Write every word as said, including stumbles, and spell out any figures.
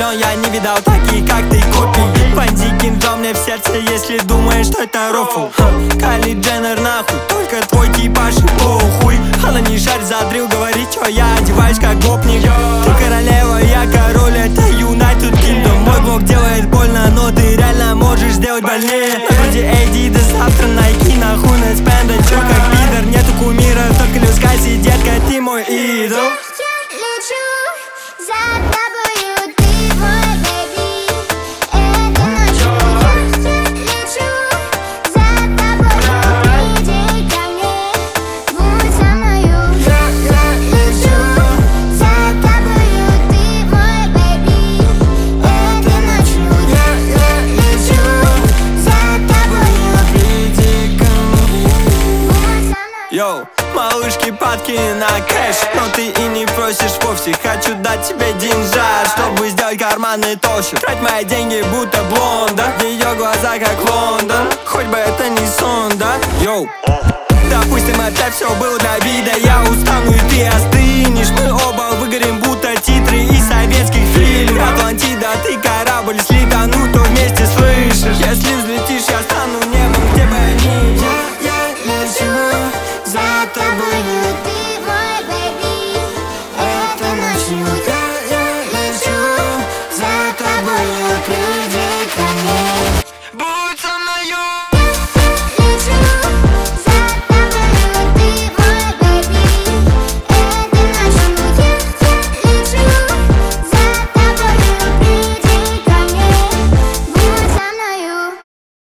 миллион, я не видал таких, как ты, копии. Вонзи кинжал мне в сердце, если думаешь, что это рофл. Кайли Дженнер нахуй, только твой типаж и похуй. Она не шарь задрил, говорит, что я одеваюсь как гопник. Ты королева, я король, это United Kingdom. Мой блог делает больно, но ты реально можешь сделать больнее. На груди Эйди, до завтра Nike, нахуй на спенда. Чё как пидор, нету кумира, только люскайся, детка, ты мой идол. Йоу, малышки, падки на кэш, но ты и не просишь вовсе. Хочу дать тебе деньжат, чтобы сделать карманы толще. Трать мои деньги, будто блонда, в ее глаза как Лондон. Хоть бы это не сон, да? Йоу. Допустим, опять все было для вида. Я устану и ты остынешь. Мы оба